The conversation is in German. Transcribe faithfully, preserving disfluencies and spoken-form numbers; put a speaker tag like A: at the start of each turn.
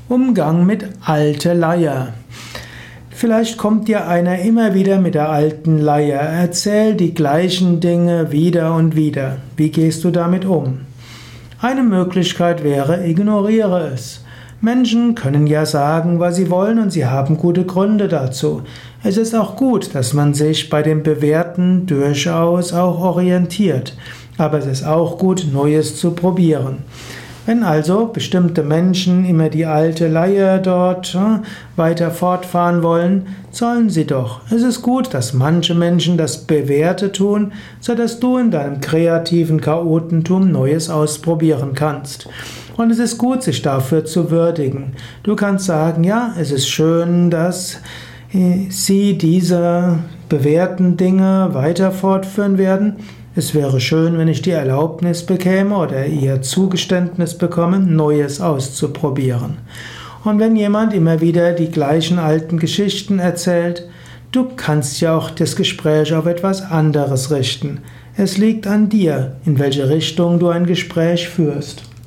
A: Umgang mit alte Leier. Vielleicht kommt dir einer immer wieder mit der alten Leier, erzählt die gleichen Dinge wieder und wieder. Wie gehst du damit um? Eine Möglichkeit wäre, ignoriere es. Menschen können ja sagen, was sie wollen, und sie haben gute Gründe dazu. Es ist auch gut, dass man sich bei dem Bewährten durchaus auch orientiert. Aber es ist auch gut, Neues zu probieren. Wenn also bestimmte Menschen immer die alte Leier dort äh, weiter fortfahren wollen, sollen sie doch. Es ist gut, dass manche Menschen das Bewährte tun, sodass du in deinem kreativen Chaotentum Neues ausprobieren kannst. Und es ist gut, sich dafür zu würdigen. Du kannst sagen, ja, es ist schön, dass äh, sie diese bewährten Dinge weiter fortführen werden. Es wäre schön, wenn ich die Erlaubnis bekäme oder ihr Zugeständnis bekomme, Neues auszuprobieren. Und wenn jemand immer wieder die gleichen alten Geschichten erzählt, du kannst ja auch das Gespräch auf etwas anderes richten. Es liegt an dir, in welche Richtung du ein Gespräch führst.